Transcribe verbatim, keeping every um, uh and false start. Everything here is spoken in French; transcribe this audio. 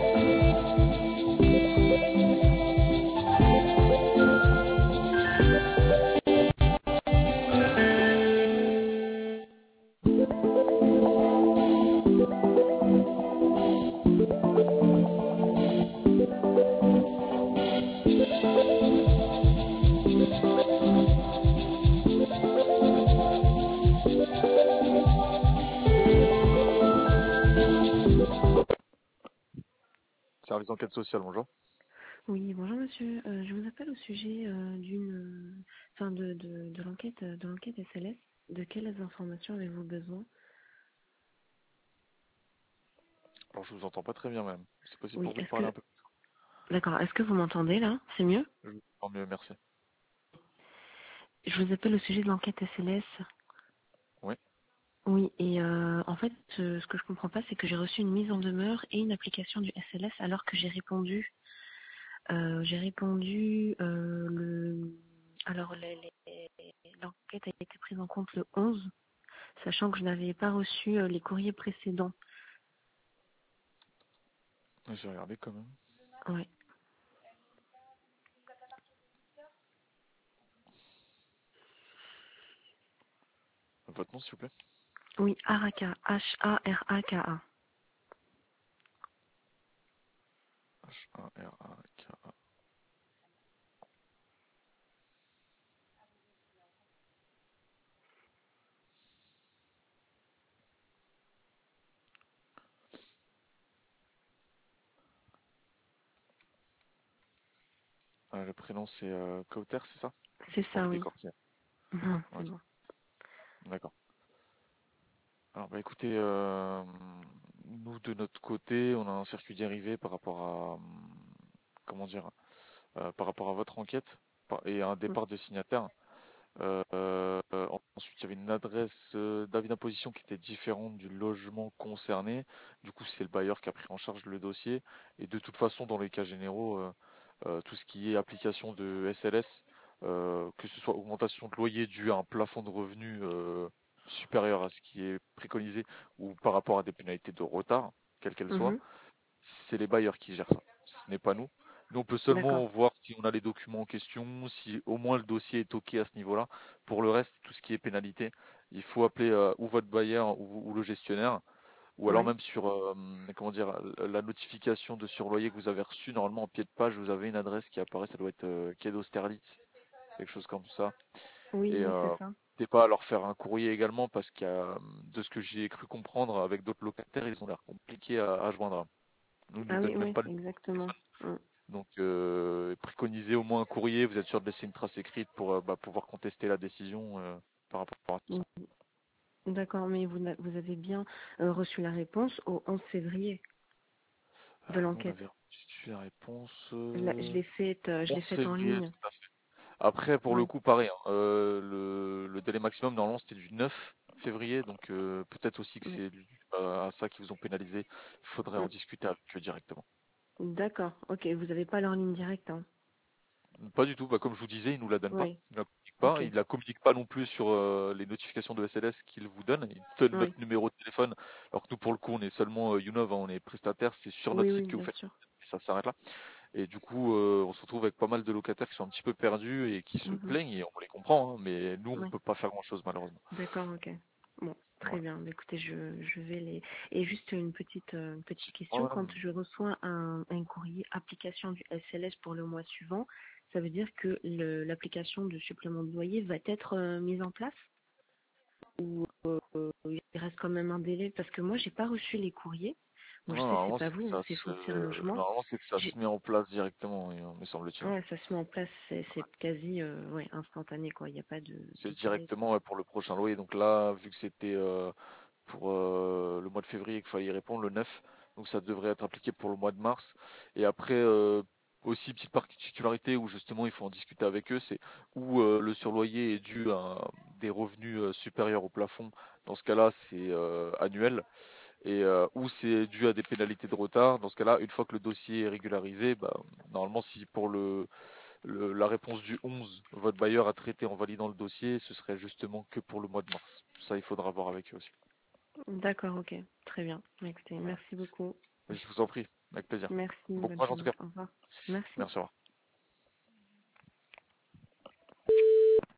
Service d'enquête sociale, bonjour. Oui, bonjour monsieur. Euh, je vous appelle au sujet euh, d'une, euh, enfin de, de, de l'enquête, euh, de l'enquête S L S. De quelles informations avez-vous besoin? Alors je vous entends pas très bien même. C'est possible Oui, pour vous de est-ce parler que, un peu? d'accord, est-ce que vous m'entendez là? C'est mieux? Je vous entends mieux, merci. Je vous appelle au sujet de l'enquête S L S. Oui. Oui, et euh, en fait, euh, ce que je comprends pas, c'est que j'ai reçu une mise en demeure et une application du S L S alors que j'ai répondu, euh, j'ai répondu, euh, le, alors les- les- l'enquête a été prise en compte le onze, sachant que je n'avais pas reçu euh, les courriers précédents. Je vais regarder quand même. Ouais. Votre nom s'il vous plaît. Oui, Haraka, H A R A K A. H A R A K A. Ah, le prénom c'est euh, Kauter, c'est ça? C'est Juste pour ça, le oui. décortiquer. Non, c'est Ok, bon. d'accord. Alors bah écoutez, euh, nous de notre côté, on a un circuit dérivé par rapport à, hum, comment dire, euh, par rapport à votre enquête par- et à un Mm. départ de signataire. Euh, euh, ensuite, il y avait une adresse euh, d'avis d'imposition qui était différente du logement concerné. Du coup, c'est le bailleur qui a pris en charge le dossier. Et de toute façon, dans les cas généraux, euh, euh, tout ce qui est application de S L S, euh, que ce soit augmentation de loyer due à un plafond de revenus euh, supérieur à ce qui est préconisé ou par rapport à des pénalités de retard, quelles qu'elles soient, Mhm. c'est les bailleurs qui gèrent ça. Ce n'est pas nous. Nous, on peut D'accord. seulement voir si on a les documents en question, si au moins le dossier est OK à ce niveau-là. Pour le reste, tout ce qui est pénalité, il faut appeler euh, ou votre bailleur ou, ou le gestionnaire, ou alors Ouais. même sur euh, comment dire la notification de surloyer que vous avez reçue, normalement en pied de page, vous avez une adresse qui apparaît, ça doit être euh, quai d'Austerlitz, quelque chose comme ça. Oui, Et oui, c'est euh, ça. n'hésitez pas à leur faire un courrier également parce qu'il y a, de ce que j'ai cru comprendre avec d'autres locataires, ils ont l'air compliqués à, à joindre. Nous, ils nous Ah oui, donnent même oui, pas le numéro de exactement. téléphone. Mm. Donc, euh, préconisez au moins un courrier, vous êtes sûr de laisser une trace écrite pour euh, bah, pouvoir contester la décision euh, par rapport à tout Mm. ça. D'accord, mais vous, n'a- vous avez bien euh, reçu la réponse au onze février de Euh, nous, on l'enquête. avait reçu la réponse Je l'ai je euh, l'ai faite, euh, je l'ai onze faite en février, ligne. tout à fait. Après, pour le Oui, coup, pareil, hein, euh, le, le délai maximum, normalement, c'était du neuf février, donc euh, peut-être aussi que oui. c'est dû à à ça qui vous ont pénalisé. Il faudrait en Mm. discuter avec eux directement. D'accord, ok, vous n'avez pas leur ligne directe, hein. Pas du tout, bah, comme je vous disais, ils nous la donnent pas. Oui, Ils la communiquent pas. ok, Ils la communiquent pas non plus sur euh, les notifications de S L S qu'ils vous donnent. Ils donnent oui, notre numéro de téléphone. Alors que nous, pour le coup, on est seulement euh, Younov, hein, on est prestataire. C'est sur notre oui, oui, site que vous bien faites. sûr. Ça s'arrête là. Et du coup, euh, on se retrouve avec pas mal de locataires qui sont un petit peu perdus et qui se Mhm. plaignent. Et on les comprend, hein, mais nous, on Oui. peut pas faire grand-chose malheureusement. D'accord, ok. Bon, très Voilà. bien. Bah, écoutez, je, je vais les. Et juste une petite, euh, une petite Oh, question. Quand madame. je reçois un, un courrier application du S L S pour le mois suivant, ça veut dire que le- l'application de supplément de loyer va être euh, mise en place ou euh, il reste quand même un délai parce que moi j'ai pas reçu les courriers. Bon, Non, je sais que c'est normalement, pas c'est que vous, hein, ça c'est se, Foncière Logement. normalement, c'est que ça J'ai- se met en place directement, il me semble-t-il. Ouais, ça se met en place, c'est c'est quasi euh, ouais, instantané quoi. Il n'y a pas de, C'est de délai. directement ouais, pour le prochain loyer. Donc là, vu que c'était euh, pour euh, le mois de février qu'il fallait y répondre, le neuf. Donc ça devrait être appliqué pour le mois de mars. Et après, euh, aussi, petite particularité où justement il faut en discuter avec eux, c'est où euh, le surloyer est dû à des revenus euh, supérieurs au plafond. Dans ce cas-là, c'est euh, annuel. Et euh, où c'est dû à des pénalités de retard. Dans ce cas-là, une fois que le dossier est régularisé, bah, normalement, si pour le, le- la réponse du onze, votre bailleur a traité en validant le dossier, ce serait justement que pour le mois de mars. Ça, il faudra voir avec eux aussi. D'accord, ok, très bien. Écoutez, Voilà. merci beaucoup. Je vous en prie. avec plaisir. Merci, Bon bonne courage en tout journée. cas. Au revoir. Merci. Merci, au revoir.